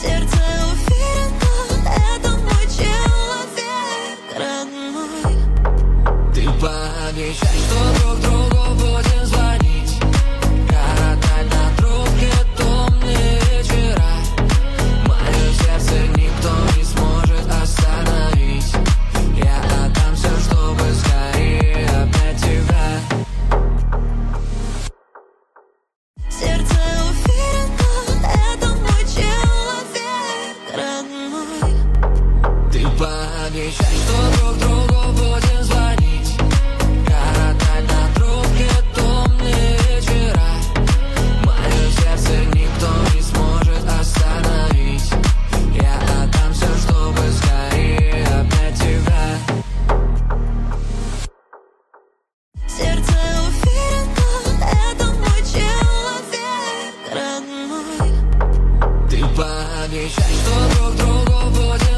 Сердце уверено, это мой человек родной. Ты пообещай, что друг другу будем звонить, коротать на трубке томные вечера. Мое сердце никто не сможет остановить. Я отдам все, чтобы скорее обнять тебя. Сердце уверено, это мой человек родной. Ты пообещай, что друг другу будем звонить, коротать на трубке томные вечера. Мое сердце никто не сможет остановить. Я отдам все, чтобы скорее обнять тебя. Сердце уверено, это мой человек родной. Ты пообещай, что друг другу будем звонить, коротать на трубке томные вечера. Мое сердце никто не сможет остановить. Я отдам все, чтобы скорее обнять тебя. Сердце уверено, это мой человек родной. Ты пообещай, что друг другу будем